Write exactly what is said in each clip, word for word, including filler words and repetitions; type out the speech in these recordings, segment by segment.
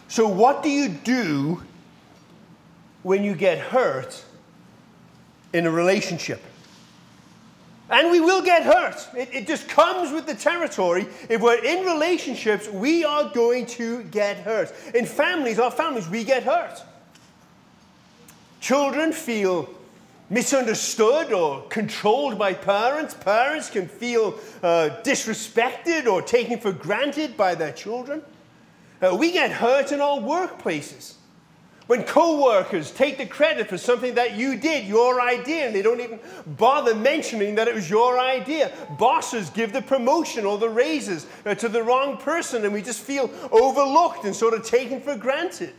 So what do you do when you get hurt in a relationship? And we will get hurt. It, it just comes with the territory. If we're in relationships, we are going to get hurt. In families, our families, we get hurt. Children feel misunderstood or controlled by parents. Parents can feel uh, disrespected or taken for granted by their children. Uh, we get hurt in our workplaces. When co-workers take the credit for something that you did, your idea, and they don't even bother mentioning that it was your idea. Bosses give the promotion or the raises uh, to the wrong person, and we just feel overlooked and sort of taken for granted.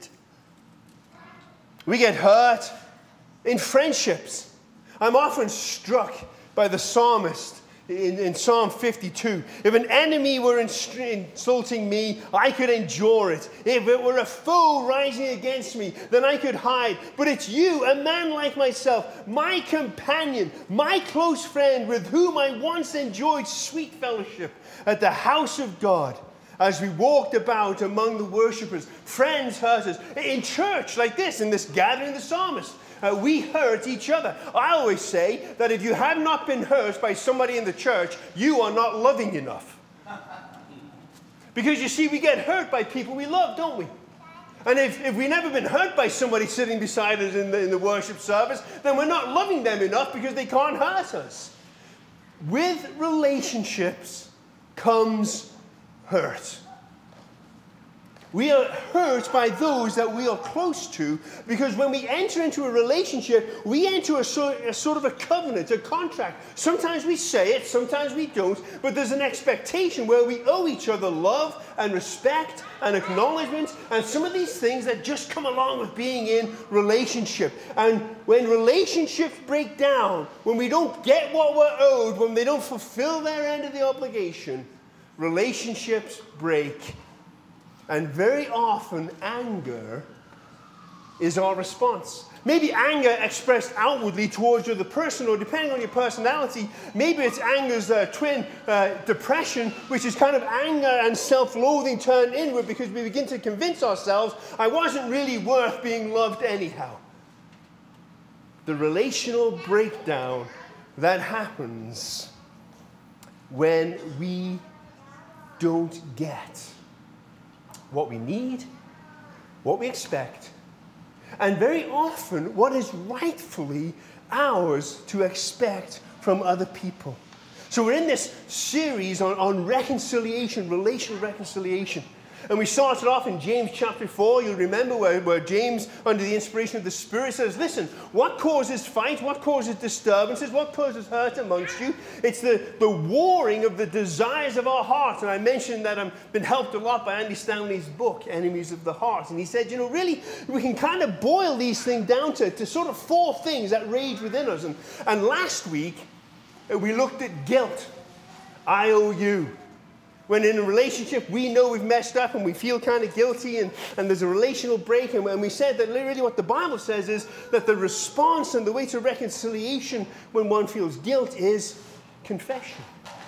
We get hurt in friendships. I'm often struck by the psalmist in, in Psalm fifty-two. If an enemy were insulting me, I could endure it. If it were a foe rising against me, then I could hide. But it's you, a man like myself, my companion, my close friend, with whom I once enjoyed sweet fellowship at the house of God. As we walked about among the worshipers, friends hurt us. In church like this, in this gathering of the psalmist, uh, we hurt each other. I always say that if you have not been hurt by somebody in the church, you are not loving enough. Because you see, we get hurt by people we love, don't we? And if, if we've never been hurt by somebody sitting beside us in the, in the worship service, then we're not loving them enough because they can't hurt us. With relationships comes hurt. We are hurt by those that we are close to, because when we enter into a relationship, we enter a sort, a sort of a covenant, a contract. Sometimes we say it, sometimes we don't, but there's an expectation where we owe each other love and respect and acknowledgement and some of these things that just come along with being in relationship. And when relationships break down, when we don't get what we're owed, when they don't fulfill their end of the obligation, relationships break. And very often, anger is our response. Maybe anger expressed outwardly towards the other person, or depending on your personality, maybe it's anger's uh, twin, uh, depression, which is kind of anger and self-loathing turned inward because we begin to convince ourselves, I wasn't really worth being loved anyhow. The relational breakdown that happens when we don't get what we need, what we expect, and very often what is rightfully ours to expect from other people. So we're in this series on, on reconciliation, relational reconciliation. And we started off in James chapter four. You'll remember where, where James, under the inspiration of the Spirit, says, listen, what causes fight? What causes disturbances? What causes hurt amongst you? It's the, the warring of the desires of our heart. And I mentioned that I've been helped a lot by Andy Stanley's book, Enemies of the Heart. And he said, you know, really, we can kind of boil these things down to, to sort of four things that rage within us. And, and last week, we looked at guilt. I owe you. When in a relationship, we know we've messed up and we feel kind of guilty and, and there's a relational break. And, and we said that really what the Bible says is that the response and the way to reconciliation when one feels guilt is confession.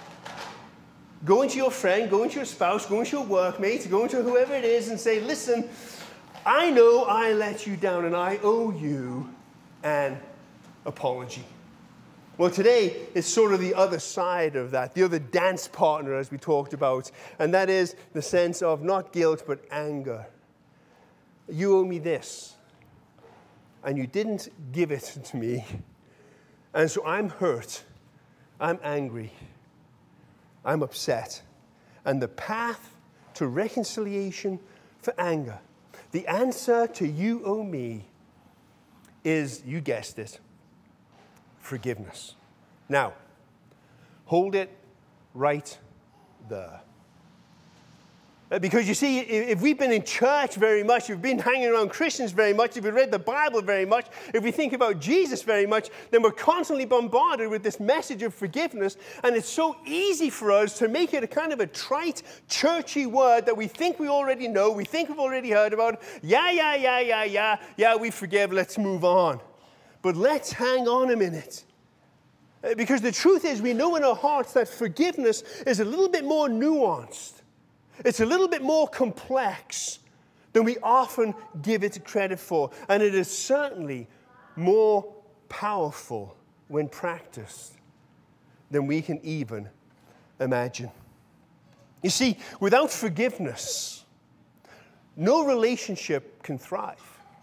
Go into your friend, go into your spouse, go into your workmate, go into whoever it is and say, listen, I know I let you down and I owe you an apology. Well, today is sort of the other side of that, the other dance partner, as we talked about, and that is the sense of not guilt, but anger. You owe me this, and you didn't give it to me, and so I'm hurt, I'm angry, I'm upset. And the path to reconciliation for anger, the answer to you owe me is, you guessed it, forgiveness. Now, hold it right there. Because you see, if we've been in church very much, if we've been hanging around Christians very much, if we've read the Bible very much, if we think about Jesus very much, then we're constantly bombarded with this message of forgiveness. And it's so easy for us to make it a kind of a trite, churchy word that we think we already know, we think we've already heard about. Yeah, yeah, yeah, yeah, yeah, yeah, we forgive, let's move on. But let's hang on a minute. Because the truth is, we know in our hearts that forgiveness is a little bit more nuanced. It's a little bit more complex than we often give it credit for. And it is certainly more powerful when practiced than we can even imagine. You see, without forgiveness, no relationship can thrive.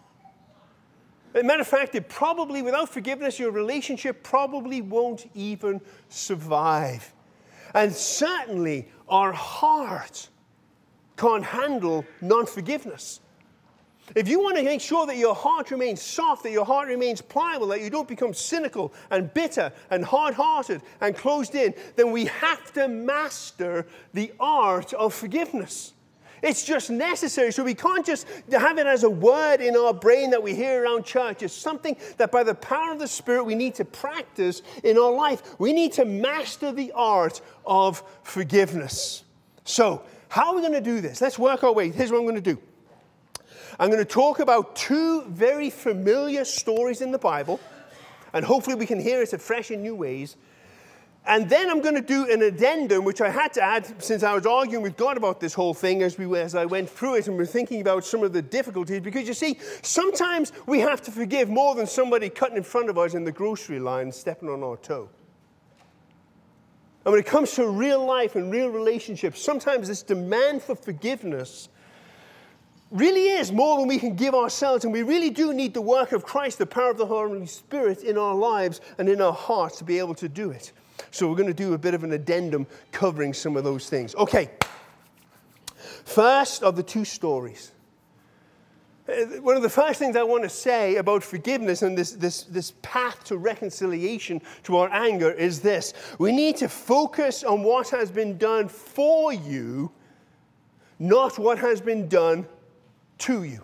As a matter of fact, it probably, without forgiveness, your relationship probably won't even survive. And certainly, our heart can't handle non-forgiveness. If you want to make sure that your heart remains soft, that your heart remains pliable, that you don't become cynical and bitter and hard-hearted and closed in, then we have to master the art of forgiveness. It's just necessary. So we can't just have it as a word in our brain that we hear around church. It's something that by the power of the Spirit we need to practice in our life. We need to master the art of forgiveness. So how are we going to do this? Let's work our way. Here's what I'm going to do. I'm going to talk about two very familiar stories in the Bible, and hopefully we can hear it in fresh and new ways. And then I'm going to do an addendum, which I had to add since I was arguing with God about this whole thing as we as I went through it and we're thinking about some of the difficulties. Because you see, sometimes we have to forgive more than somebody cutting in front of us in the grocery line stepping on our toe. And when it comes to real life and real relationships, sometimes this demand for forgiveness really is more than we can give ourselves. And we really do need the work of Christ, the power of the Holy Spirit in our lives and in our hearts to be able to do it. So we're going to do a bit of an addendum covering some of those things. Okay. First of the two stories. One of the first things I want to say about forgiveness and this, this, this path to reconciliation to our anger is this. We need to focus on what has been done for you, not what has been done to you.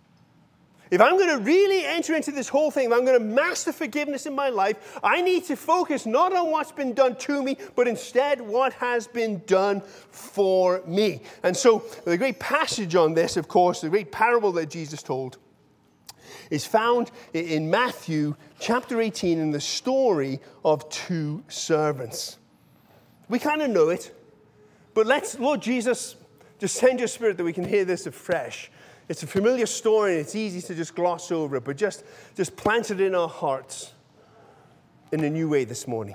If I'm going to really enter into this whole thing, if I'm going to master forgiveness in my life, I need to focus not on what's been done to me, but instead what has been done for me. And so the great passage on this, of course, the great parable that Jesus told, is found in Matthew chapter eighteen in the story of two servants. We kind of know it, but let's, Lord Jesus, just send your Spirit that we can hear this afresh. It's a familiar story, and it's easy to just gloss over it, but just, just plant it in our hearts in a new way this morning.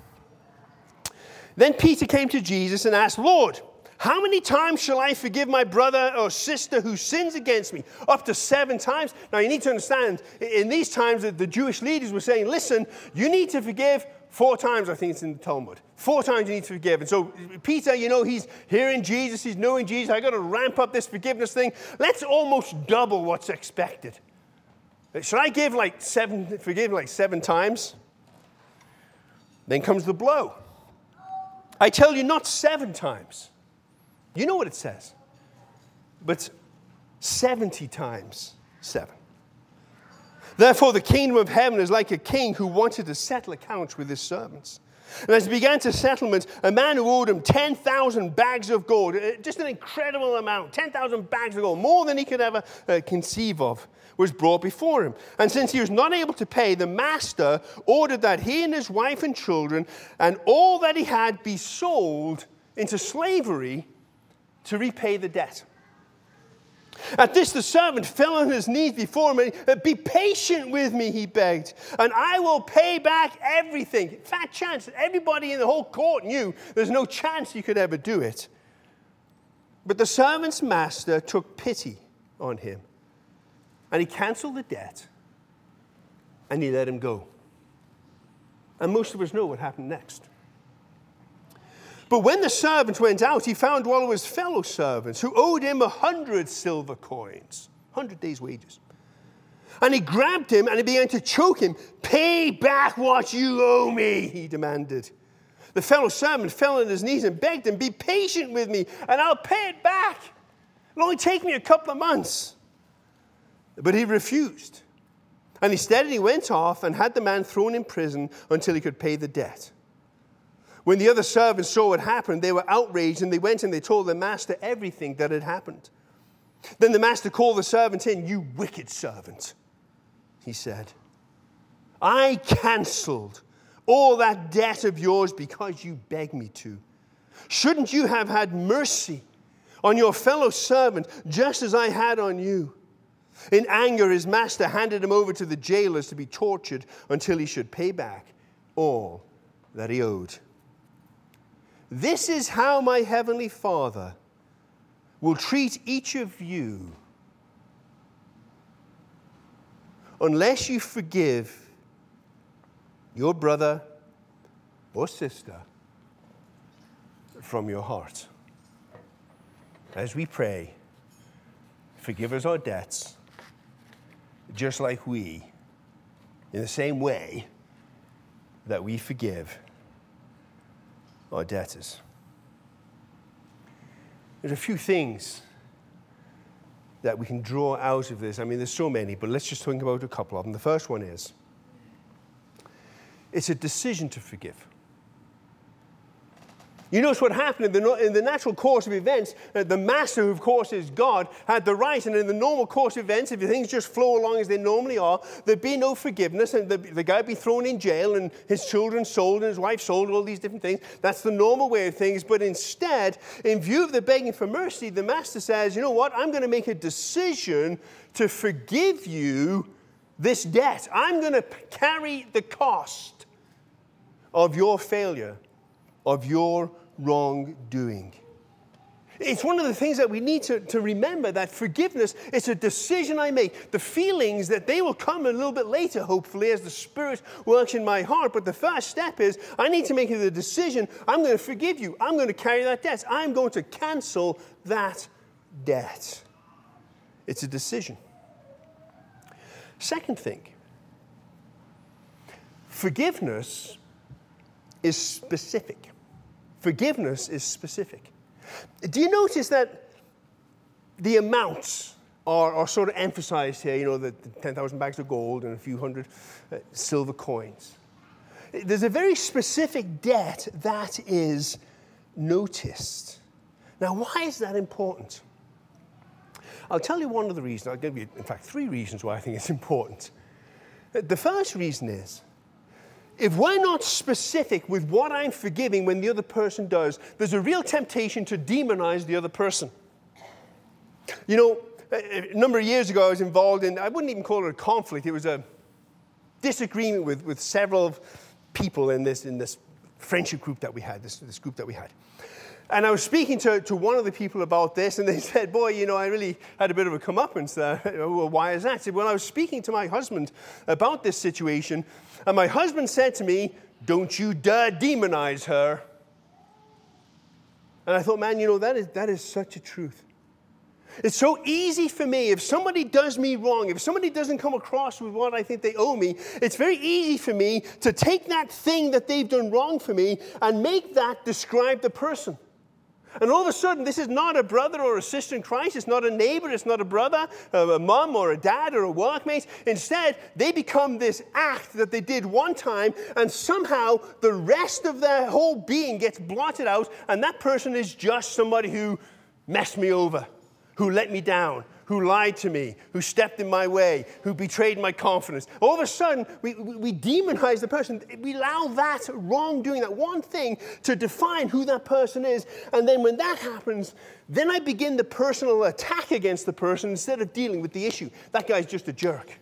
Then Peter came to Jesus and asked, Lord, how many times shall I forgive my brother or sister who sins against me? Up to seven times? Now, you need to understand, in these times, that the Jewish leaders were saying, listen, you need to forgive four times, I think it's in the Talmud. Four times you need to forgive. And so Peter, you know, he's hearing Jesus, he's knowing Jesus. I got to ramp up this forgiveness thing. Let's almost double what's expected. Should I give like seven, forgive like seven times? Then comes the blow. I tell you, not seven times. You know what it says. But seventy times seven. Therefore, the kingdom of heaven is like a king who wanted to settle accounts with his servants. And as he began to settlement, a man who owed him ten thousand bags of gold, just an incredible amount, ten thousand bags of gold, more than he could ever uh, conceive of, was brought before him. And since he was not able to pay, the master ordered that he and his wife and children and all that he had be sold into slavery to repay the debt. At this, the servant fell on his knees before him and, be patient with me, he begged, and I will pay back everything. Fat chance. Everybody in the whole court knew there's no chance he could ever do it. But the servant's master took pity on him, and he canceled the debt, and he let him go. And most of us know what happened next. But when the servant went out, he found one of his fellow servants who owed him a hundred silver coins, hundred days' wages. And he grabbed him and he began to choke him. Pay back what you owe me, he demanded. The fellow servant fell on his knees and begged him, be patient with me and I'll pay it back. It'll only take me a couple of months. But he refused. And instead he went off and had the man thrown in prison until he could pay the debt. When the other servants saw what happened, they were outraged, and they went and they told their master everything that had happened. Then the master called the servant in. You wicked servant, he said. I canceled all that debt of yours because you begged me to. Shouldn't you have had mercy on your fellow servant, just as I had on you." In anger, his master handed him over to the jailers to be tortured until he should pay back all that he owed. This is how my heavenly Father will treat each of you unless you forgive your brother or sister from your heart. As we pray, forgive us our debts, just like we, in the same way that we forgive our debtors. There's a few things that we can draw out of this. I mean, there's so many, but let's just think about a couple of them. The first one is, it's a decision to forgive. You notice what happened in the, in the natural course of events. Uh, the master, who of course is God, had the right, and in the normal course of events, if things just flow along as they normally are, there'd be no forgiveness, and the, the guy would be thrown in jail, and his children sold, and his wife sold, all these different things. That's the normal way of things. But instead, in view of the begging for mercy, the master says, you know what, I'm going to make a decision to forgive you this debt. I'm going to carry the cost of your failure, of your wrongdoing. It's one of the things that we need to, to remember, that forgiveness is a decision I make. The feelings, that they will come a little bit later, hopefully, as the Spirit works in my heart. But the first step is I need to make the decision, I'm going to forgive you. I'm going to carry that debt. I'm going to cancel that debt. It's a decision. Second thing, forgiveness is specific. Forgiveness is specific. Do you notice that the amounts are, are sort of emphasized here? You know, the, the ten thousand bags of gold and a few hundred uh, silver coins. There's a very specific debt that is noticed. Now, why is that important? I'll tell you one of the reasons. I'll give you, in fact, three reasons why I think it's important. The first reason is, if we're not specific with what I'm forgiving when the other person does, there's a real temptation to demonize the other person. You know, a number of years ago, I was involved in, I wouldn't even call it a conflict. It was a disagreement with, with several people in this, in this friendship group that we had, this, this group that we had. And I was speaking to, to one of the people about this, and they said, boy, you know, I really had a bit of a comeuppance there. Well, why is that? I said, well, I was speaking to my husband about this situation, and my husband said to me, don't you dare demonize her. And I thought, man, you know, that is, that is such a truth. It's so easy for me, if somebody does me wrong, if somebody doesn't come across with what I think they owe me, it's very easy for me to take that thing that they've done wrong for me and make that describe the person. And all of a sudden, this is not a brother or a sister in Christ. It's not a neighbor. It's not a brother, a mom or a dad or a workmate. Instead, they become this act that they did one time, and somehow the rest of their whole being gets blotted out, and that person is just somebody who messed me over, who let me down, who lied to me, who stepped in my way, who betrayed my confidence. All of a sudden, we, we, we demonize the person. We allow that wrongdoing, that one thing, to define who that person is. And then when that happens, then I begin the personal attack against the person instead of dealing with the issue. That guy's just a jerk.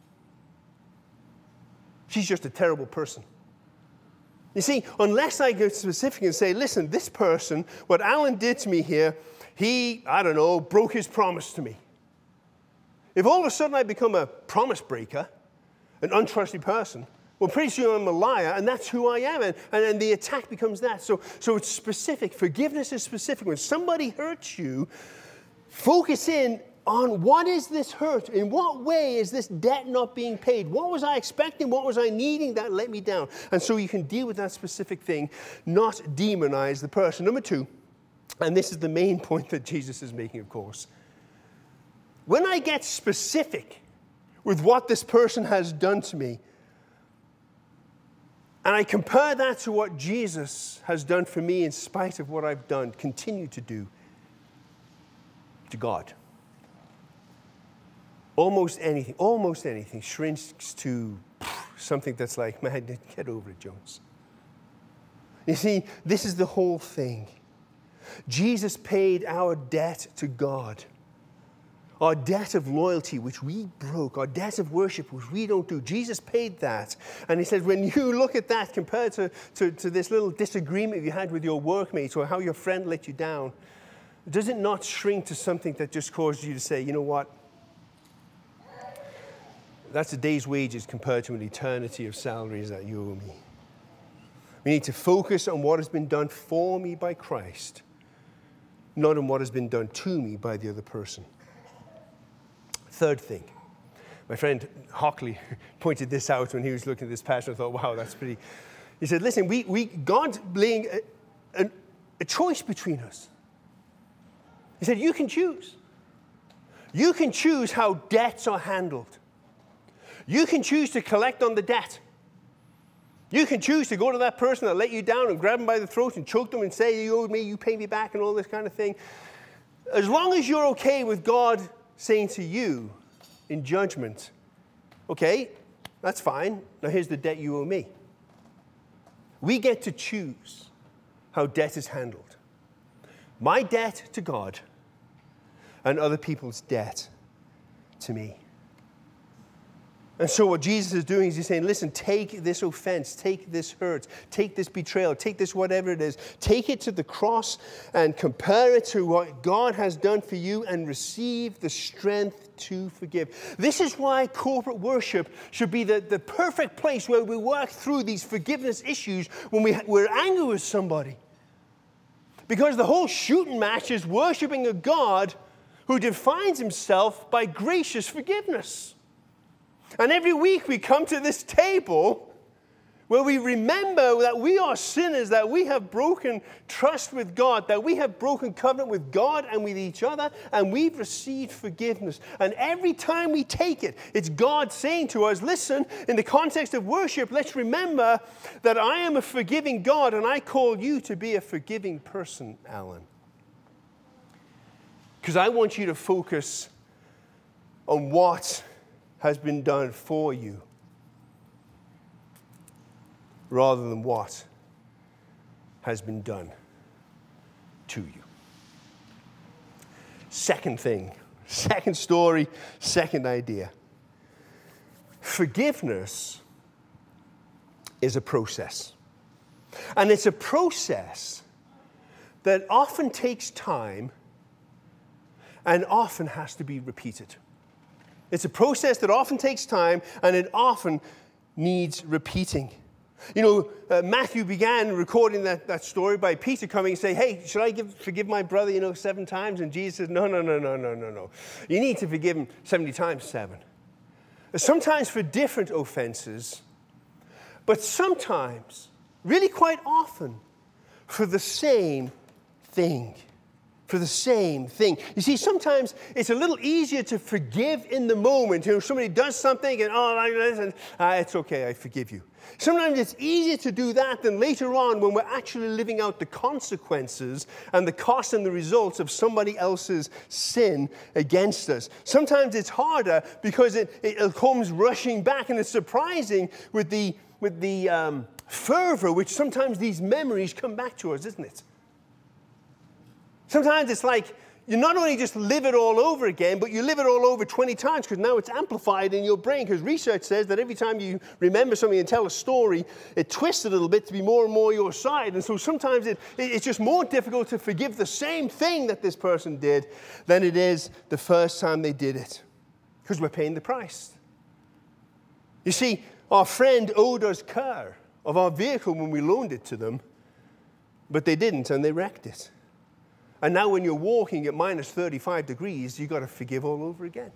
She's just a terrible person. You see, unless I get specific and say, listen, this person, what Alan did to me here, he, I don't know, broke his promise to me. If all of a sudden I become a promise breaker, an untrusty person, well, pretty soon I'm a liar, and that's who I am, and, and, and the attack becomes that. So, so it's specific. Forgiveness is specific. When somebody hurts you, focus in on what is this hurt? In what way is this debt not being paid? What was I expecting? What was I needing that let me down? And so you can deal with that specific thing, not demonize the person. Number two, and this is the main point that Jesus is making, of course. When I get specific with what this person has done to me, and I compare that to what Jesus has done for me in spite of what I've done, continue to do to God, almost anything, almost anything shrinks to something that's like, man, get over it, Jones. You see, this is the whole thing. Jesus paid our debt to God. Our debt of loyalty, which we broke, our debt of worship, which we don't do. Jesus paid that. And he says, when you look at that compared to, to, to this little disagreement you had with your workmates or how your friend let you down, does it not shrink to something that just caused you to say, you know what? That's a day's wages compared to an eternity of salaries that you owe me. We need to focus on what has been done for me by Christ, not on what has been done to me by the other person. Third thing, my friend Hockley pointed this out when he was looking at this passage. I thought, wow, that's pretty. He said, listen, we, we God's laying a, a, a choice between us. He said, you can choose. You can choose how debts are handled. You can choose to collect on the debt. You can choose to go to that person that let you down and grab them by the throat and choke them and say, you owed me, you pay me back, and all this kind of thing. As long as you're okay with God saying to you in judgment, okay, that's fine. Now here's the debt you owe me. We get to choose how debt is handled. My debt to God and other people's debt to me. And so what Jesus is doing is he's saying, listen, take this offense, take this hurt, take this betrayal, take this whatever it is, take it to the cross and compare it to what God has done for you and receive the strength to forgive. This is why corporate worship should be the, the perfect place where we work through these forgiveness issues when we, we're angry with somebody. Because the whole shooting match is worshiping a God who defines himself by gracious forgiveness. And every week we come to this table where we remember that we are sinners, that we have broken trust with God, that we have broken covenant with God and with each other, and we've received forgiveness. And every time we take it, it's God saying to us, listen, in the context of worship, let's remember that I am a forgiving God, and I call you to be a forgiving person, Alan. Because I want you to focus on what has been done for you rather than what has been done to you. Second thing, second story, second idea. Forgiveness is a process. And it's a process that often takes time and often has to be repeated. It's a process that often takes time, and it often needs repeating. You know, uh, Matthew began recording that, that story by Peter coming and saying, hey, should I give, forgive my brother, you know, seven times? And Jesus says, no, no, no, no, no, no, no. You need to forgive him seventy times seven. Sometimes for different offenses, but sometimes, really quite often, for the same thing. For the same thing. You see, sometimes it's a little easier to forgive in the moment. You know, somebody does something and, oh, listen, uh, it's okay, I forgive you. Sometimes it's easier to do that than later on when we're actually living out the consequences and the cost and the results of somebody else's sin against us. Sometimes it's harder because it, it comes rushing back, and it's surprising with the, with the um, fervor which sometimes these memories come back to us, isn't it? Sometimes it's like you not only just live it all over again, but you live it all over twenty times because now it's amplified in your brain, because research says that every time you remember something and tell a story, it twists a little bit to be more and more your side. And so sometimes it, it's just more difficult to forgive the same thing that this person did than it is the first time they did it, because we're paying the price. You see, our friend owed us care of our vehicle when we loaned it to them, but they didn't, and they wrecked it. And now when you're walking at minus thirty-five degrees, you've got to forgive all over again.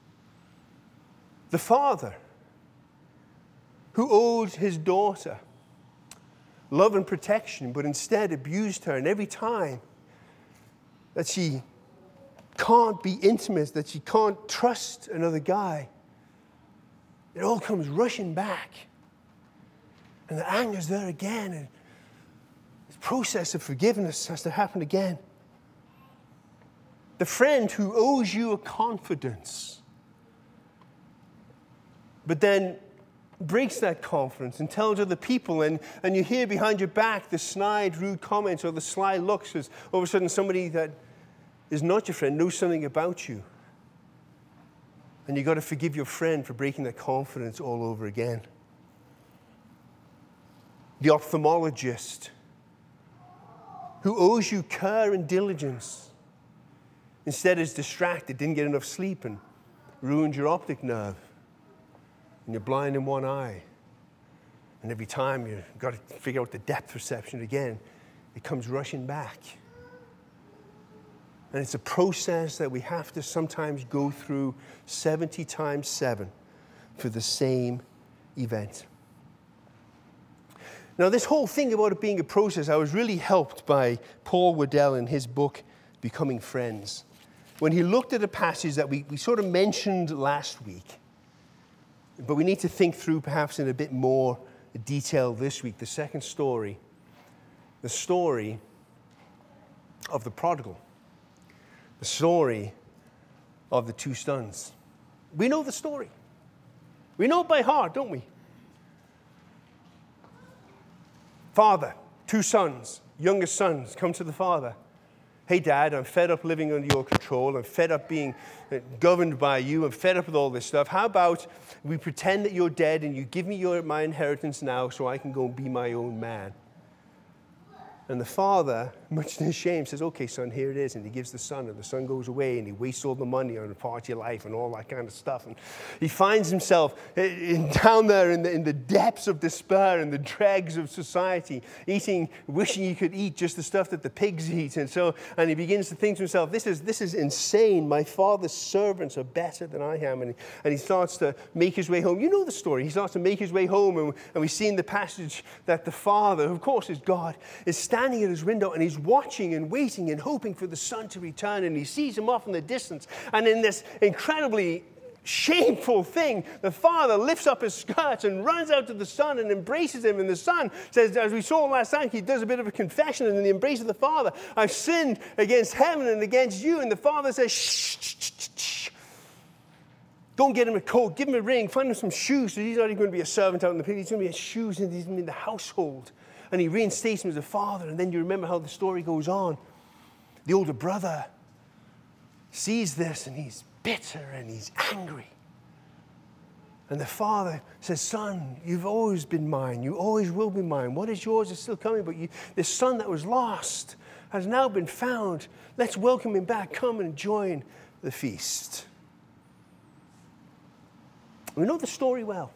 The father who owed his daughter love and protection, but instead abused her. And every time that she can't be intimate, that she can't trust another guy, it all comes rushing back. And the anger's there again. And this process of forgiveness has to happen again. The friend who owes you a confidence, but then breaks that confidence and tells other people, and, and you hear behind your back the snide, rude comments or the sly looks as all of a sudden somebody that is not your friend knows something about you. And you've got to forgive your friend for breaking that confidence all over again. The ophthalmologist who owes you care and diligence instead is distracted, didn't get enough sleep, and ruined your optic nerve. And you're blind in one eye. And every time you've got to figure out the depth perception again, it comes rushing back. And it's a process that we have to sometimes go through seventy times seven for the same event. Now, this whole thing about it being a process, I was really helped by Paul Waddell in his book, Becoming Friends, when he looked at a passage that we, we sort of mentioned last week. But we need to think through perhaps in a bit more detail this week. The second story, the story of the prodigal, the story of the two sons. We know the story. We know it by heart, don't we? Father, two sons, youngest sons, come to the father. Hey, Dad, I'm fed up living under your control. I'm fed up being governed by you. I'm fed up with all this stuff. How about we pretend that you're dead and you give me your, my inheritance now so I can go and be my own man? And the father, much to his shame, says, okay, son, here it is. And he gives the son, and the son goes away, and he wastes all the money on a party life and all that kind of stuff. And he finds himself in, down there in the, in the depths of despair and the dregs of society, eating, wishing he could eat just the stuff that the pigs eat. And so, and he begins to think to himself, this is, this is insane. My father's servants are better than I am. And he, and he starts to make his way home. You know the story. He starts to make his way home, and, and we see in the passage that the father, who of course is God, is standing standing at his window, and he's watching and waiting and hoping for the son to return, and he sees him off in the distance, and in this incredibly shameful thing, the father lifts up his skirts and runs out to the son and embraces him, and the son says, as we saw last time, he does a bit of a confession in the embrace of the father. I've sinned against heaven and against you. And the father says, shh, shh, shh, shh. Don't get him a coat, give him a ring, find him some shoes, so he's not even going to be a servant out in the pit, he's going to be a shoes, and he's going to be in the household. And he reinstates him as a father. And then you remember how the story goes on. The older brother sees this, and he's bitter and he's angry. And the father says, son, you've always been mine. You always will be mine. What is yours is still coming. But you, this son that was lost has now been found. Let's welcome him back. Come and join the feast. We know the story well.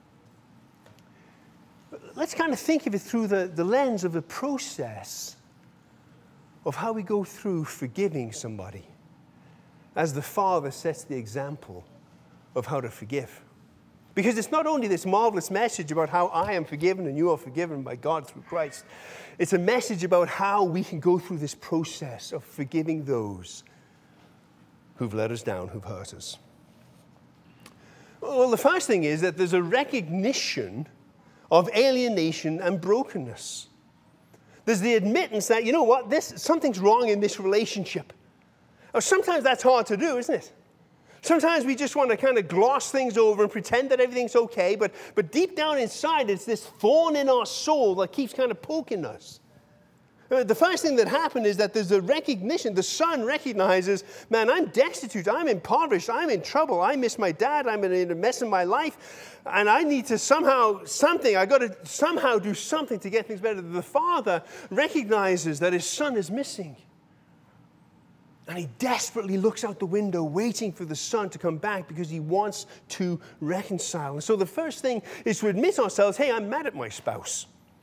Let's kind of think of it through the, the lens of the process of how we go through forgiving somebody, as the Father sets the example of how to forgive. Because it's not only this marvelous message about how I am forgiven and you are forgiven by God through Christ. It's a message about how we can go through this process of forgiving those who've let us down, who've hurt us. Well, the first thing is that there's a recognition of alienation and brokenness. There's the admittance that, you know what, this something's wrong in this relationship. Now, sometimes that's hard to do, isn't it? Sometimes we just want to kind of gloss things over and pretend that everything's okay, but, but deep down inside, it's this thorn in our soul that keeps kind of poking us. The first thing that happened is that there's a recognition. The son recognizes, man, I'm destitute, I'm impoverished, I'm in trouble, I miss my dad, I'm in a mess in my life, and I need to somehow, something, I got to somehow do something to get things better. The father recognizes that his son is missing. And he desperately looks out the window, waiting for the son to come back because he wants to reconcile. And so the first thing is to admit ourselves, hey, I'm mad at my spouse.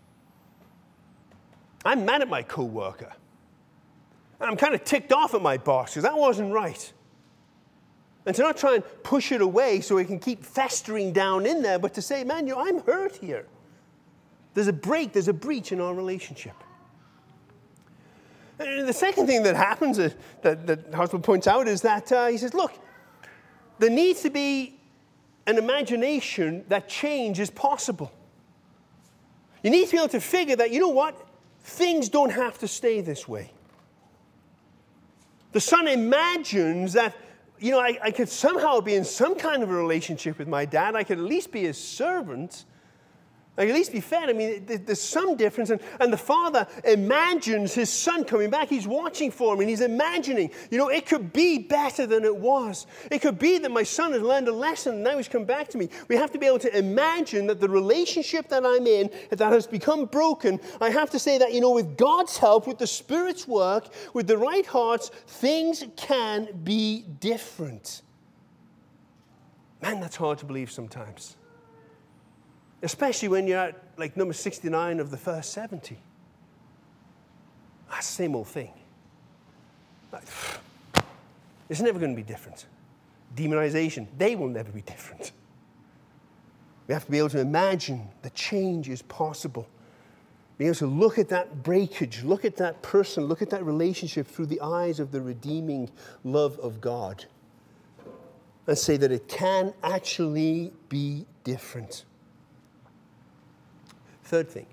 I'm mad at my coworker. I'm kind of ticked off at my boss because that wasn't right. And to not try and push it away so it can keep festering down in there, but to say, man, you know, I'm hurt here. There's a break, there's a breach in our relationship. And the second thing that happens uh, that, that Husband points out is that uh, he says, look, there needs to be an imagination that change is possible. You need to be able to figure that, you know what? Things don't have to stay this way. The son imagines that you know, I, I could somehow be in some kind of a relationship with my dad. I could at least be his servant. I could at least be fed. I mean, there's some difference. And, and the father imagines his son coming back. He's watching for him, and he's imagining, you know, it could be better than it was. It could be that my son has learned a lesson, and now he's come back to me. We have to be able to imagine that the relationship that I'm in, that has become broken, I have to say that, you know, with God's help, with the Spirit's work, with the right hearts, things can be different. Man, that's hard to believe sometimes. Especially when you're at like number sixty-nine of the first seventy. That's the same old thing. Like, it's never going to be different. Demonization, they will never be different. We have to be able to imagine the change is possible. Be able to look at that breakage, look at that person, look at that relationship through the eyes of the redeeming love of God. And say that it can actually be different. Third thing,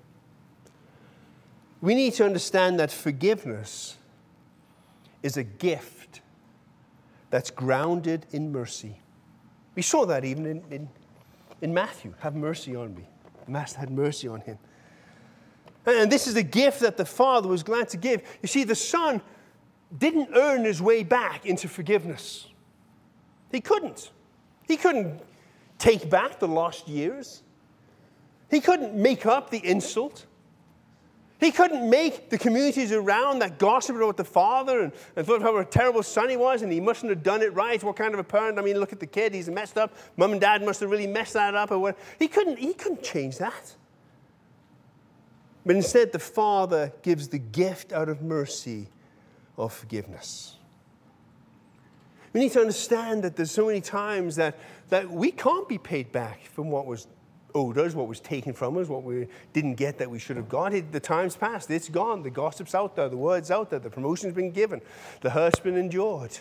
we need to understand that forgiveness is a gift that's grounded in mercy. We saw that even in, in, in Matthew. Have mercy on me. The master had mercy on him. And this is a gift that the Father was glad to give. You see, the Son didn't earn his way back into forgiveness. He couldn't. He couldn't take back the lost years. He couldn't make up the insult. He couldn't make the communities around that gossiped about the father and, and thought how a terrible son he was and he mustn't have done it right. What kind of a parent? I mean, look at the kid. He's messed up. Mom and dad must have really messed that up. Or what. He couldn't, he couldn't change that. But instead, the Father gives the gift out of mercy of forgiveness. We need to understand that there's so many times that, that we can't be paid back from what was owed us, what was taken from us, what we didn't get that we should have got. It, the time's passed. It's gone. The gossip's out there. The word's out there. The promotion's been given. The hurt's been endured.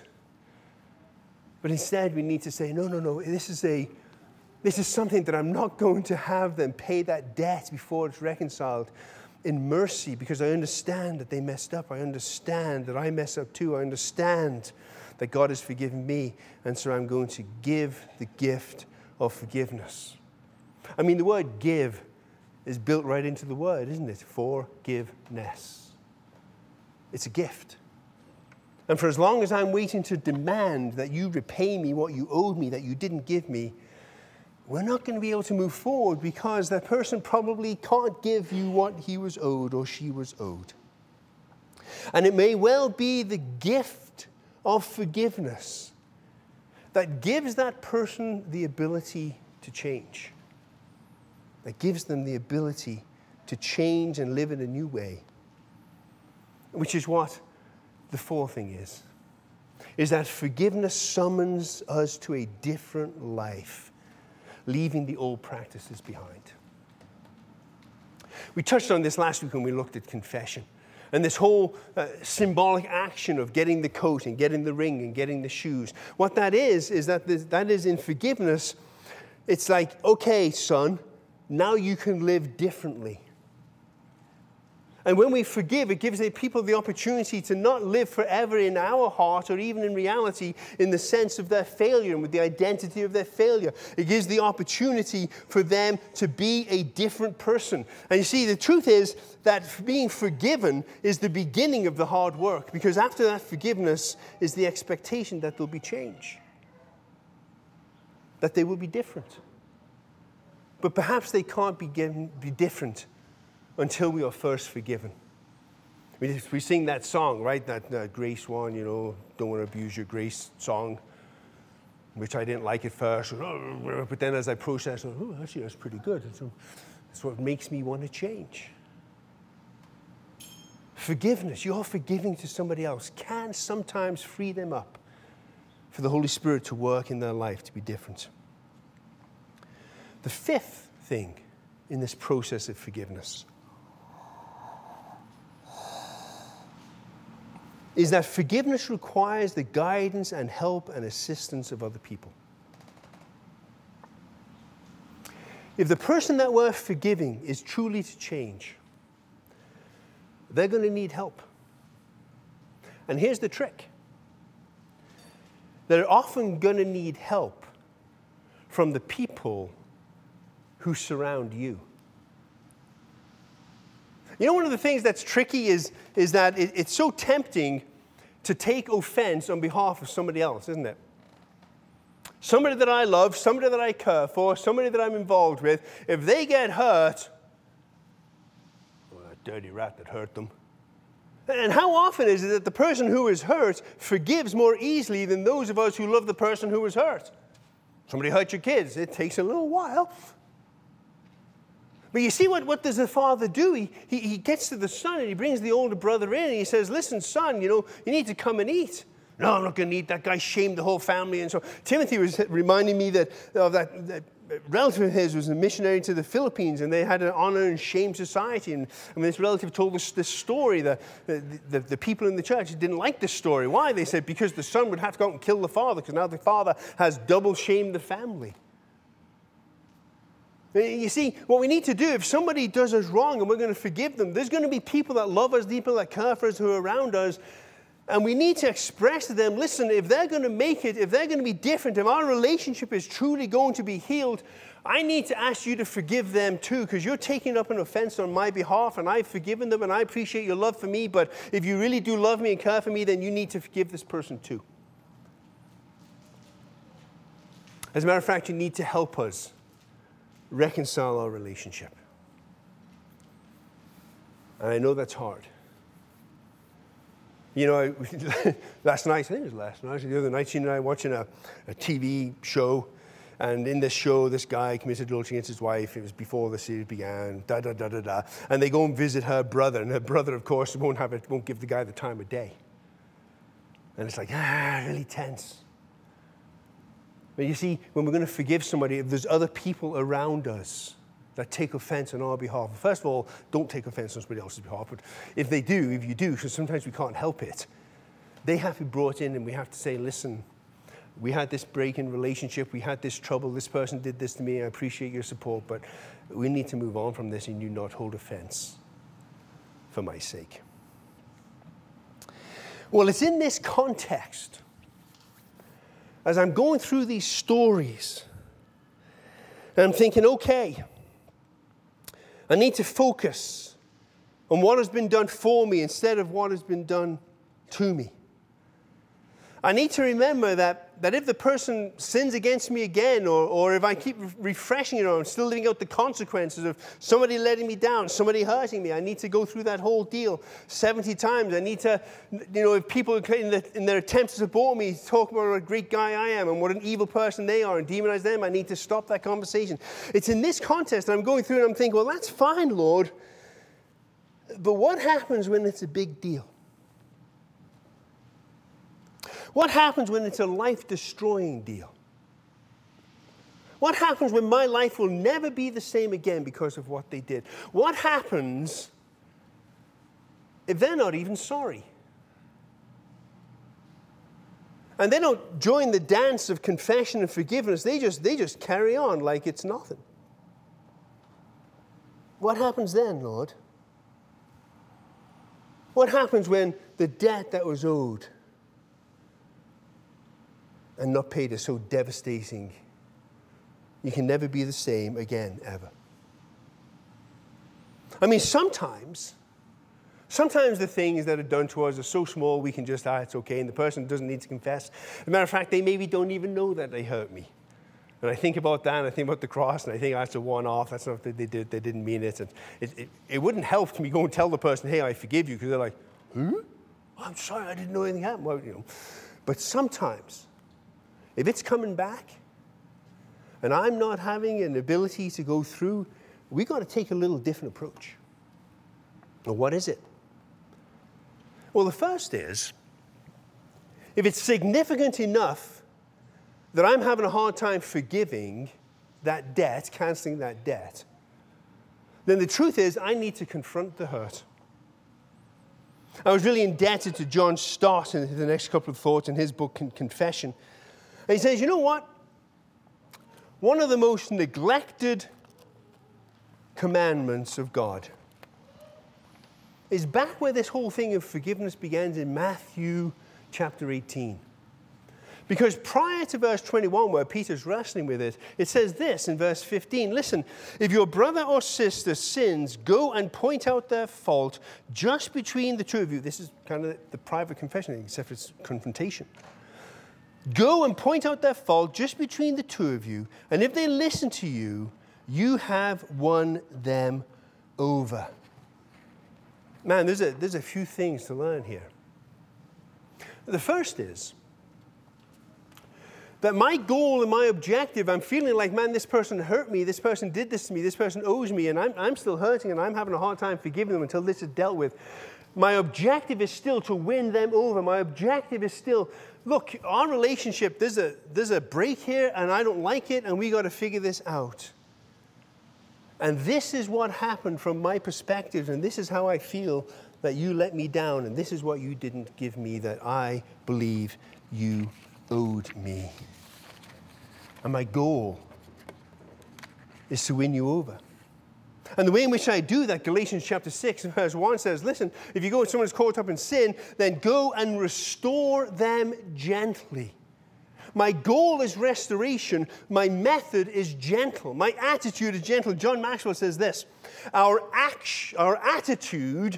But instead, we need to say, no, no, no. This is a, this is something that I'm not going to have them pay that debt before it's reconciled in mercy, because I understand that they messed up. I understand that I mess up too. I understand that God has forgiven me. And so I'm going to give the gift of forgiveness. I mean, the word give is built right into the word, isn't it? Forgiveness. It's a gift. And for as long as I'm waiting to demand that you repay me what you owed me, that you didn't give me, we're not going to be able to move forward, because that person probably can't give you what he was owed or she was owed. And it may well be the gift of forgiveness that gives that person the ability to change. That gives them the ability to change and live in a new way. Which is what the fourth thing is. Is that forgiveness summons us to a different life, leaving the old practices behind. We touched on this last week when we looked at confession. And this whole uh, symbolic action of getting the coat and getting the ring and getting the shoes. What that is, is that this, that is in forgiveness, it's like, okay, son, now you can live differently. And when we forgive, it gives the people the opportunity to not live forever in our heart or even in reality in the sense of their failure and with the identity of their failure. It gives the opportunity for them to be a different person. And you see, the truth is that being forgiven is the beginning of the hard work, because after that forgiveness is the expectation that there'll be change, that they will be different. But perhaps they can't be, given, be different until we are first forgiven. We, we sing that song, right? That uh, Grace one, you know, don't want to abuse your grace song, which I didn't like at first. But then as I processed, oh, actually, that's pretty good. And so that's what makes me want to change. Forgiveness, you're forgiving to somebody else, can sometimes free them up for the Holy Spirit to work in their life to be different. The fifth thing in this process of forgiveness is that forgiveness requires the guidance and help and assistance of other people. If the person that we're forgiving is truly to change, they're going to need help. And here's the trick. they're often going to need help from the people who surround you. You know, one of the things that's tricky is, is that it, it's so tempting to take offense on behalf of somebody else, isn't it? Somebody that I love, somebody that I care for, somebody that I'm involved with, if they get hurt, well, that dirty rat that hurt them. And how often is it that the person who is hurt forgives more easily than those of us who love the person who was hurt? Somebody hurt your kids. It takes a little while. But you see, what, what does the father do? He, he, he gets to the son and he brings the older brother in and he says, listen, son, you know, you need to come and eat. No, I'm not going to eat. That guy shamed the whole family. And so Timothy was reminding me that of that, that relative of his was a missionary to the Philippines, and they had an honor and shame society. And, and this relative told us this story. The, the, the, the people in the church didn't like this story. Why? They said because the son would have to go out and kill the father, because now the father has double shamed the family. You see, what we need to do, if somebody does us wrong and we're going to forgive them, there's going to be people that love us, people that care for us, who are around us. And we need to express to them, listen, if they're going to make it, if they're going to be different, if our relationship is truly going to be healed, I need to ask you to forgive them too, because you're taking up an offense on my behalf, and I've forgiven them, and I appreciate your love for me, but if you really do love me and care for me, then you need to forgive this person too. As a matter of fact, you need to help us reconcile our relationship. And I know that's hard. You know, I, last night, I think it was last night, the other night, she and I were watching a, a T V show, and in this show, this guy committed adultery against his wife. It was before the series began, da da da da da. And they go and visit her brother, and her brother, of course, won't have it, won't give the guy the time of day. And it's like, ah, really tense. But you see, when we're going to forgive somebody, if there's other people around us that take offense on our behalf, first of all, don't take offense on somebody else's behalf. But if they do, if you do, because sometimes we can't help it, they have to be brought in and we have to say, listen, we had this break in relationship, we had this trouble, this person did this to me, I appreciate your support, but we need to move on from this and you not hold offense for my sake. Well, it's in this context, as I'm going through these stories, and I'm thinking, okay, I need to focus on what has been done for me instead of what has been done to me. I need to remember that, that if the person sins against me again, or, or if I keep refreshing it, or I'm still living out the consequences of somebody letting me down, somebody hurting me, I need to go through that whole deal seventy times. I need to, you know, if people in, the, in their attempts to support me talk about what a great guy I am and what an evil person they are and demonize them, I need to stop that conversation. It's in this context that I'm going through and I'm thinking, well, that's fine, Lord, but what happens when it's a big deal? What happens when it's a life-destroying deal? What happens when my life will never be the same again because of what they did? What happens if they're not even sorry? And they don't join the dance of confession and forgiveness. They just, they just carry on like it's nothing. What happens then, Lord? What happens when the debt that was owed and not paid is so devastating, you can never be the same again, ever? I mean, sometimes, sometimes the things that are done to us are so small we can just, ah, it's okay, and the person doesn't need to confess. As a matter of fact, they maybe don't even know that they hurt me. And I think about that, and I think about the cross, and I think that's a one-off. That's not that they did, they didn't mean it. And it, it, it wouldn't help me go and tell the person, hey, I forgive you, because they're like, huh? I'm sorry, I didn't know anything happened. Well, you know. But sometimes, if it's coming back, and I'm not having an ability to go through, we've got to take a little different approach. Well, what is it? Well, the first is, if it's significant enough that I'm having a hard time forgiving that debt, canceling that debt, then the truth is I need to confront the hurt. I was really indebted to John Stott in the next couple of thoughts in his book, Confession. And he says, you know what? One of the most neglected commandments of God is back where this whole thing of forgiveness begins in Matthew chapter eighteen. Because prior to verse twenty-one, where Peter's wrestling with it, it says this in verse fifteen. Listen, if your brother or sister sins, go and point out their fault just between the two of you. This is kind of the private confession, except for it's confrontation. Go and point out their fault just between the two of you, and if they listen to you, you have won them over. Man, there's a, there's a few things to learn here. The first is that my goal and my objective, I'm feeling like, man, this person hurt me, this person did this to me, this person owes me, and I'm, I'm still hurting, and I'm having a hard time forgiving them until this is dealt with. My objective is still to win them over. My objective is still, look, our relationship, there's a, there's a break here, and I don't like it, and we got to figure this out. And this is what happened from my perspective, and this is how I feel that you let me down, and this is what you didn't give me that I believe you owed me. And my goal is to win you over. And the way in which I do that, Galatians chapter six, verse one says, listen, if you go and someone's caught up in sin, then go and restore them gently. My goal is restoration. My method is gentle. My attitude is gentle. John Maxwell says this, our, act, our attitude,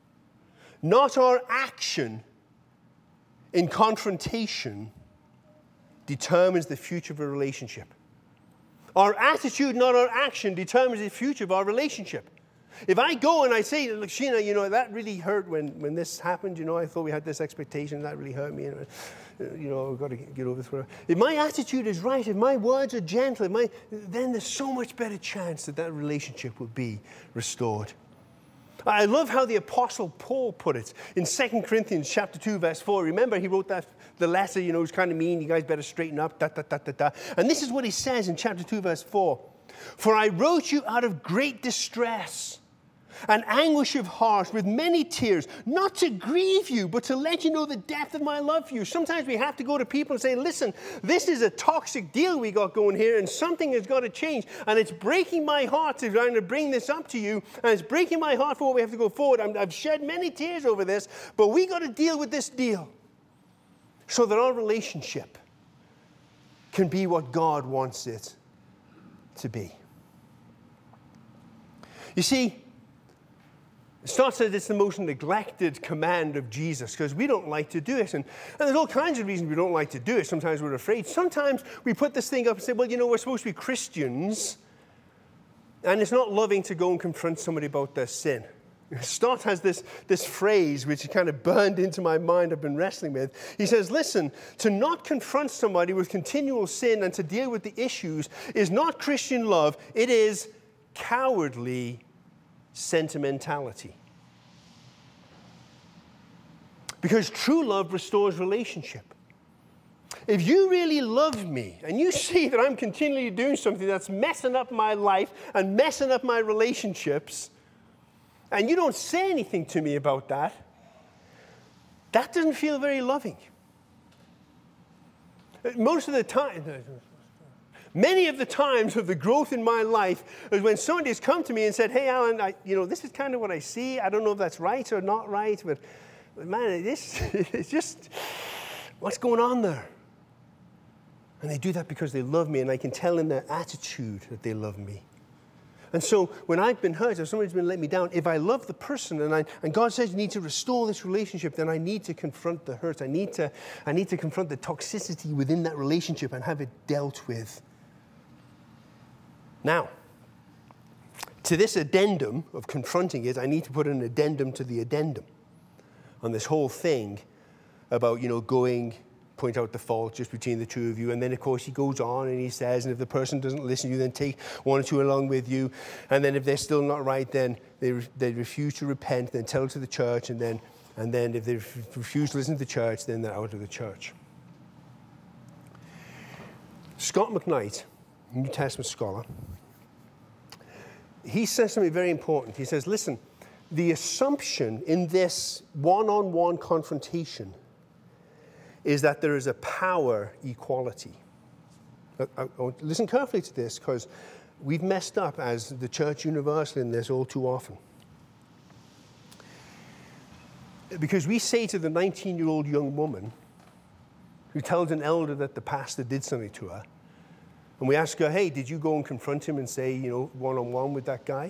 not our action in confrontation, determines the future of a relationship. Our attitude, not our action, determines the future of our relationship. If I go and I say, look, Sheena, you know, that really hurt when, when this happened. You know, I thought we had this expectation. That really hurt me. And, you know, I've got to get over this. If my attitude is right, if my words are gentle, if my, then there's so much better chance that that relationship will be restored. I love how the Apostle Paul put it in Second Corinthians chapter two, verse four. Remember, he wrote that the letter, you know, it was kind of mean. You guys better straighten up, da, da, da, da, da. And this is what he says in chapter two, verse four. For I wrote you out of great distress and anguish of heart with many tears, not to grieve you, but to let you know the depth of my love for you. Sometimes we have to go to people and say, listen, this is a toxic deal we got going here, and something has got to change. And it's breaking my heart to try to bring this up to you, and it's breaking my heart for what we have to go forward. I'm, I've shed many tears over this, but we got to deal with this deal so that our relationship can be what God wants it to be. You see, it starts as it's the most neglected command of Jesus because we don't like to do it. And, and there's all kinds of reasons we don't like to do it. Sometimes we're afraid. Sometimes we put this thing up and say, well, you know, we're supposed to be Christians. And it's not loving to go and confront somebody about their sin. Stott has this, this phrase which kind of burned into my mind I've been wrestling with. He says, listen, to not confront somebody with continual sin and to deal with the issues is not Christian love. It is cowardly sentimentality. Because true love restores relationship. If you really love me and you see that I'm continually doing something that's messing up my life and messing up my relationships, and you don't say anything to me about that, that doesn't feel very loving. Most of the time, many of the times of the growth in my life is when somebody has come to me and said, hey, Alan, I, you know, this is kind of what I see. I don't know if that's right or not right, but, but man, this, it's just, what's going on there? And they do that because they love me, and I can tell in their attitude that they love me. And so when I've been hurt or somebody's been let me down, if I love the person and, I, and God says you need to restore this relationship, then I need to confront the hurt. I need to, I need to confront the toxicity within that relationship and have it dealt with. Now, to this addendum of confronting it, I need to put an addendum to the addendum on this whole thing about, you know, going, point out the fault just between the two of you. And then, of course, he goes on and he says, and if the person doesn't listen to you, then take one or two along with you. And then if they're still not right, then they, they refuse to repent, then tell it to the church. And then, and then if they refuse to listen to the church, then they're out of the church. Scott McKnight, New Testament scholar, he says something very important. He says, listen, the assumption in this one-on-one confrontation is that there is a power equality. I, I, I listen carefully to this because we've messed up as the church universal in this all too often. Because we say to the nineteen-year-old young woman who tells an elder that the pastor did something to her. And we ask her, hey, did you go and confront him and say, you know, one-on-one with that guy?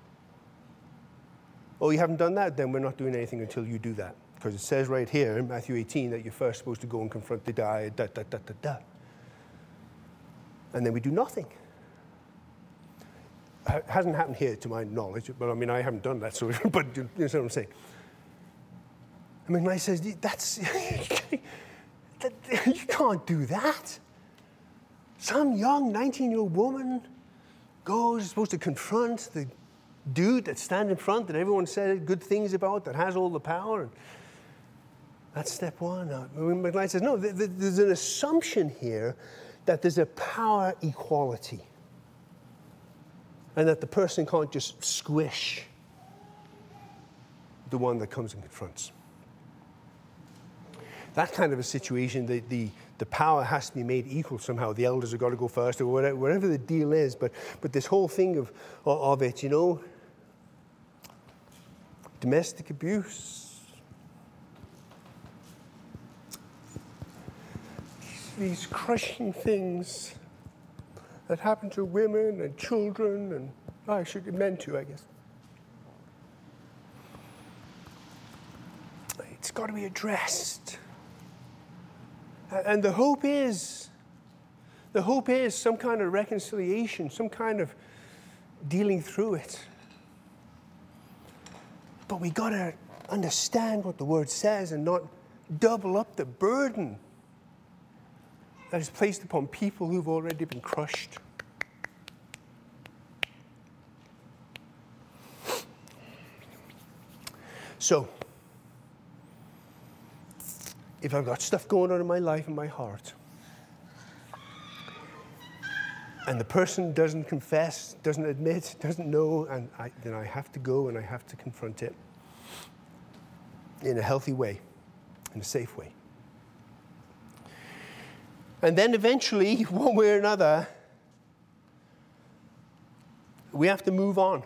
Oh, you haven't done that? Then we're not doing anything until you do that. Because it says right here in Matthew eighteen that you're first supposed to go and confront the guy, da, da, da, da, da. And then we do nothing. It hasn't happened here to my knowledge, but I mean, I haven't done that, so, but you know what I'm saying. I mean, I says, that's, that, you can't do that. Some young nineteen-year-old woman goes, supposed to confront the dude that stands in front that everyone said good things about, that has all the power. And that's step one. McLeod says, no, th- th- there's an assumption here that there's a power equality and that the person can't just squish the one that comes and confronts. That kind of a situation, the, the, the power has to be made equal somehow. The elders have got to go first, or whatever, whatever the deal is. But, but this whole thing of, of it, you know, domestic abuse, these crushing things that happen to women and children, and oh, I should men too, I guess. It's got to be addressed. And the hope is, the hope is some kind of reconciliation, some kind of dealing through it. But we got to understand what the word says and not double up the burden that is placed upon people who've already been crushed. So, if I've got stuff going on in my life and my heart, and the person doesn't confess, doesn't admit, doesn't know, and I, then I have to go and I have to confront it in a healthy way, in a safe way. And then eventually, one way or another, we have to move on.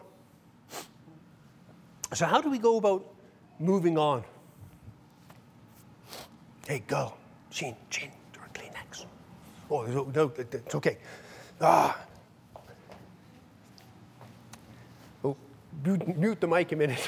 So how do we go about moving on? Hey, girl, Sheen, Sheen, do a Kleenex. Oh, no, no, it's okay. Ah. Oh, mute, mute the mic a minute.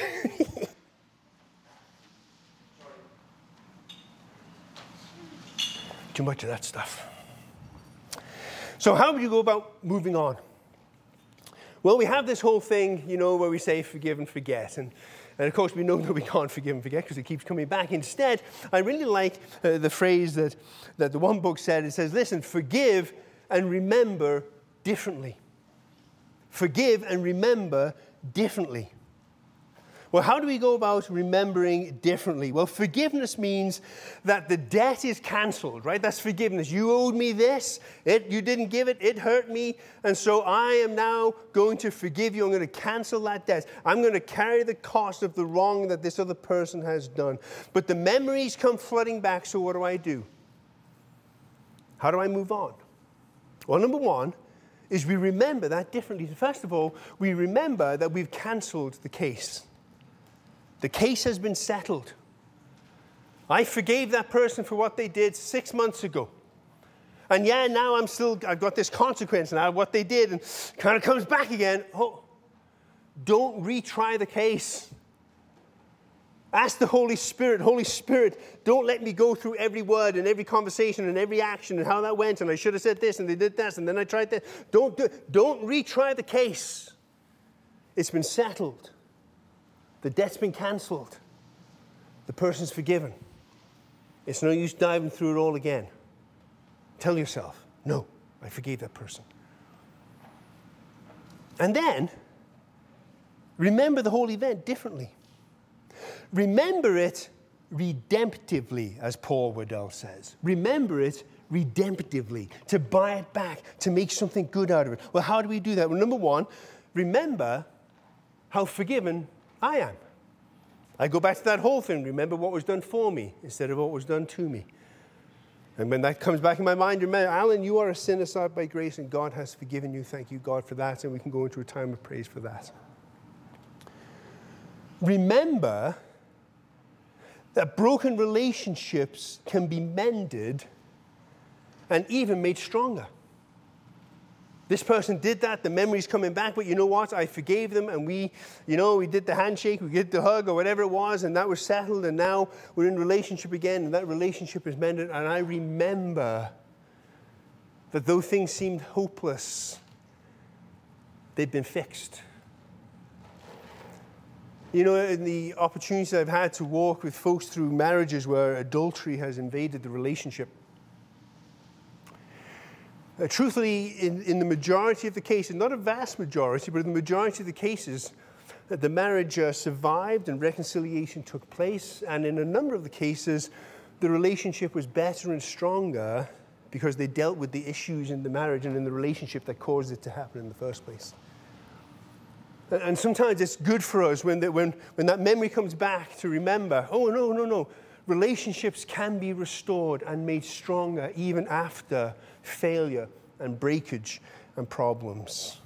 Too much of that stuff. So how would you go about moving on? Well, we have this whole thing, you know, where we say forgive and forget. And, and of course, we know that we can't forgive and forget because it keeps coming back. Instead, I really like uh, the phrase that, that the one book said. It says, listen, forgive and remember differently. Forgive and remember differently. Well, how do we go about remembering differently? Well, forgiveness means that the debt is canceled, right? That's forgiveness. You owed me this. It, you didn't give it. It hurt me. And so I am now going to forgive you. I'm going to cancel that debt. I'm going to carry the cost of the wrong that this other person has done. But the memories come flooding back, so what do I do? How do I move on? Well, number one is we remember that differently. First of all, we remember that we've canceled the case. The case has been settled. I forgave that person for what they did six months ago. And yeah, now I'm still, I've got this consequence now, what they did, and kind of comes back again. Oh, don't retry the case. Ask the Holy Spirit, Holy Spirit, don't let me go through every word and every conversation and every action and how that went, and I should have said this, and they did this, and then I tried that. Don't do, don't retry the case. It's been settled. The debt's been canceled. The person's forgiven. It's no use diving through it all again. Tell yourself, no, I forgave that person. And then, remember the whole event differently. Remember it redemptively, as Paul Waddell says. Remember it redemptively, to buy it back, to make something good out of it. Well, how do we do that? Well, number one, remember how forgiven I am. I go back to that whole thing. Remember what was done for me instead of what was done to me. And when that comes back in my mind, remember, Alan, you are a sinner saved by grace, and God has forgiven you. Thank you, God, for that. And we can go into a time of praise for that. Remember that broken relationships can be mended and even made stronger. This person did that, the memory's coming back, but you know what? I forgave them, and we, you know, we did the handshake, we did the hug, or whatever it was, and that was settled, and now we're in relationship again, and that relationship is mended, and I remember that though things seemed hopeless, they'd been fixed. You know, in the opportunities I've had to walk with folks through marriages where adultery has invaded the relationship, Uh, truthfully, in, in the majority of the cases, not a vast majority, but in the majority of the cases, uh, the marriage uh, survived and reconciliation took place. And in a number of the cases, the relationship was better and stronger because they dealt with the issues in the marriage and in the relationship that caused it to happen in the first place. And, and sometimes it's good for us when, the, when, when that memory comes back to remember, oh, no, no, no. Relationships can be restored and made stronger even after failure and breakage and problems.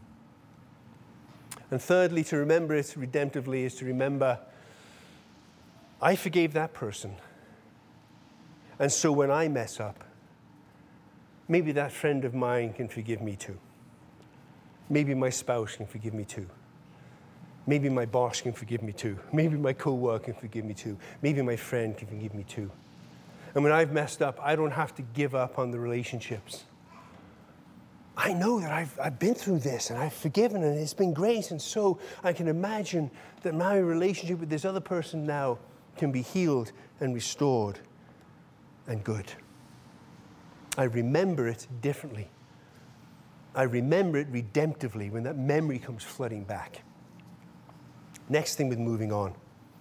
And thirdly, to remember it redemptively is to remember, I forgave that person. And so when I mess up, maybe that friend of mine can forgive me too. Maybe my spouse can forgive me too. Maybe my boss can forgive me too. Maybe my co-worker can forgive me too. Maybe my friend can forgive me too. And when I've messed up, I don't have to give up on the relationships. I know that I've, I've been through this and I've forgiven and it's been great. And so I can imagine that my relationship with this other person now can be healed and restored and good. I remember it differently. I remember it redemptively when that memory comes flooding back. Next thing with moving on.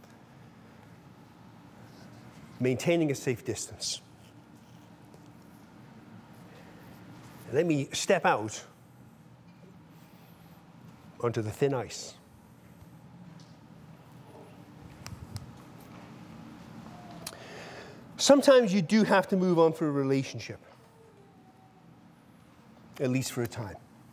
Maintaining a safe distance. Let me step out onto the thin ice. Sometimes you do have to move on for a relationship, at least for a time.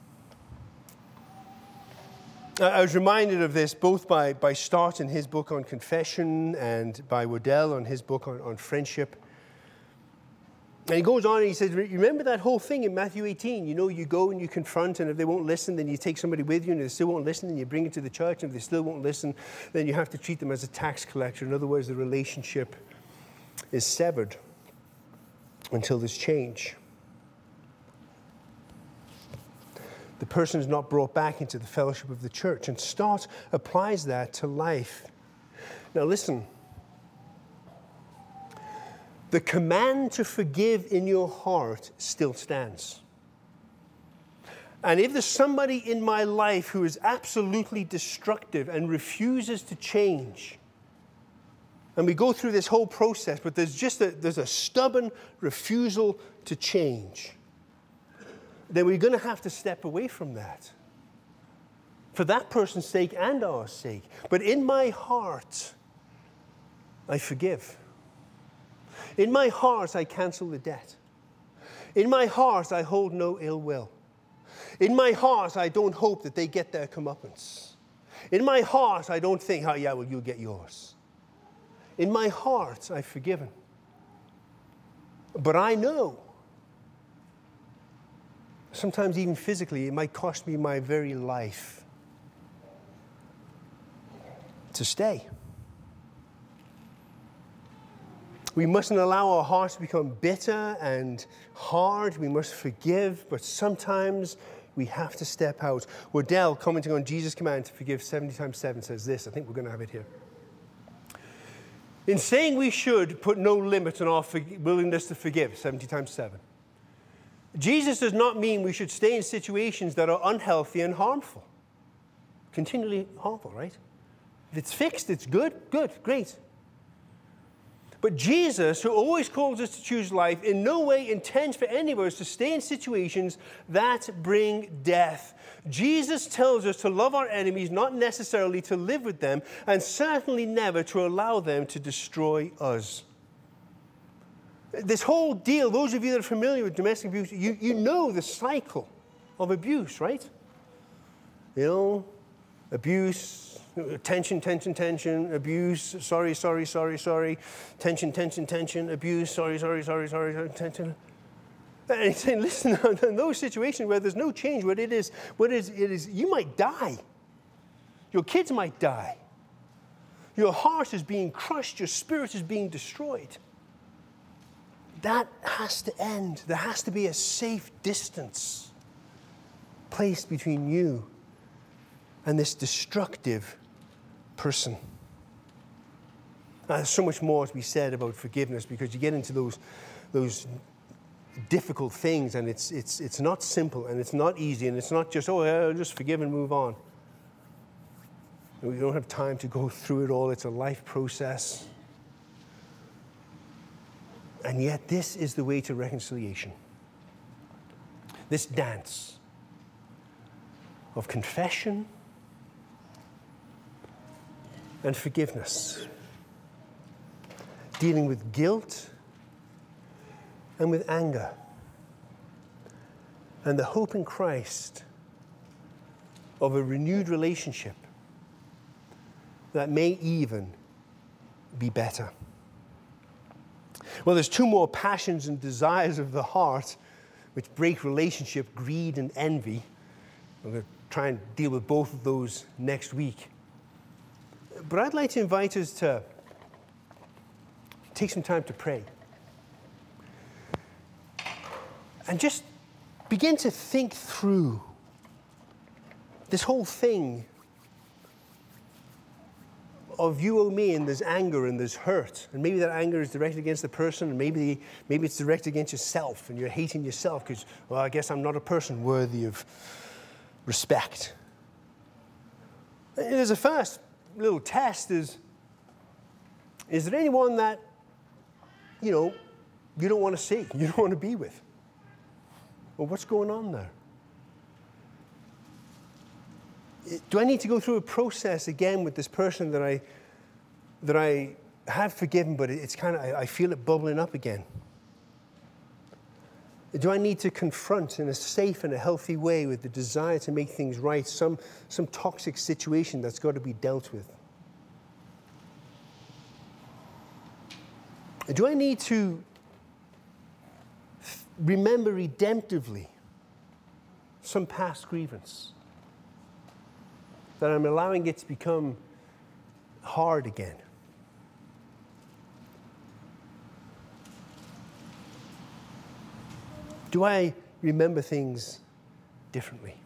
I was reminded of this both by, by Stott in his book on confession and by Waddell on his book on, on friendship. And he goes on and he says, remember that whole thing in Matthew eighteen? You know, you go and you confront, and if they won't listen, then you take somebody with you, and if they still won't listen, then you bring it to the church, and if they still won't listen, then you have to treat them as a tax collector. In other words, the relationship is severed until there's change. The person is not brought back into the fellowship of the church. And Stott applies that to life. Now listen. The command to forgive in your heart still stands. And if there's somebody in my life who is absolutely destructive and refuses to change, and we go through this whole process, but there's just a, there's a stubborn refusal to change, then we're going to have to step away from that for that person's sake and our sake. But in my heart, I forgive. In my heart, I cancel the debt. In my heart, I hold no ill will. In my heart, I don't hope that they get their comeuppance. In my heart, I don't think, oh yeah, well, you'll get yours. In my heart, I've forgiven. But I know, sometimes even physically, it might cost me my very life to stay. We mustn't allow our hearts to become bitter and hard. We must forgive, but sometimes we have to step out. Waddell, commenting on Jesus' command to forgive seventy times seven, says this. I think we're going to have it here. In saying we should put no limit on our willingness to forgive, seventy times seven, Jesus does not mean we should stay in situations that are unhealthy and harmful. Continually harmful, right? If it's fixed, it's good, good, great. But Jesus, who always calls us to choose life, in no way intends for any of us to stay in situations that bring death. Jesus tells us to love our enemies, not necessarily to live with them, and certainly never to allow them to destroy us. This whole deal, those of you that are familiar with domestic abuse, you, you know the cycle of abuse, right? You know, abuse, tension, tension, tension, abuse, sorry, sorry, sorry, sorry, tension, tension, tension, abuse, sorry, sorry, sorry, sorry, tension. And he's saying, listen, in those situations where there's no change, what it is, what it is, it is, you might die. Your kids might die. Your heart is being crushed. Your spirit is being destroyed. That has to end. There has to be a safe distance placed between you and this destructive person. Now, there's so much more to be said about forgiveness, because you get into those, those difficult things, and it's, it's, it's not simple, and it's not easy, and it's not just, oh, I'll just forgive and move on. We don't have time to go through it all. It's a life process. And yet this is the way to reconciliation. This dance of confession and forgiveness, dealing with guilt and with anger, and the hope in Christ of a renewed relationship that may even be better. Well, there's two more passions and desires of the heart which break relationship: greed and envy. I'm going to try and deal with both of those next week. But I'd like to invite us to take some time to pray. And just begin to think through this whole thing of you owe me, and there's anger and there's hurt. And maybe that anger is directed against the person, and maybe, maybe it's directed against yourself, and you're hating yourself because, well, I guess I'm not a person worthy of respect. And there's a first little test is, is there anyone that, you know, you don't want to see, you don't want to be with? Well, what's going on there? Do I need to go through a process again with this person that I that I have forgiven, but it's kind of, I, I feel it bubbling up again? Do I need to confront in a safe and a healthy way, with the desire to make things right, some, some toxic situation that's got to be dealt with? Do I need to remember redemptively some past grievance, that I'm allowing it to become hard again? Do I remember things differently?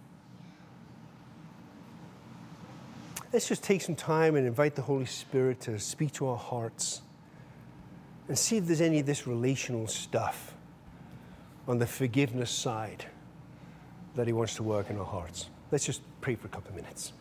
Let's just take some time and invite the Holy Spirit to speak to our hearts and see if there's any of this relational stuff on the forgiveness side that he wants to work in our hearts. Let's just pray for a couple of minutes.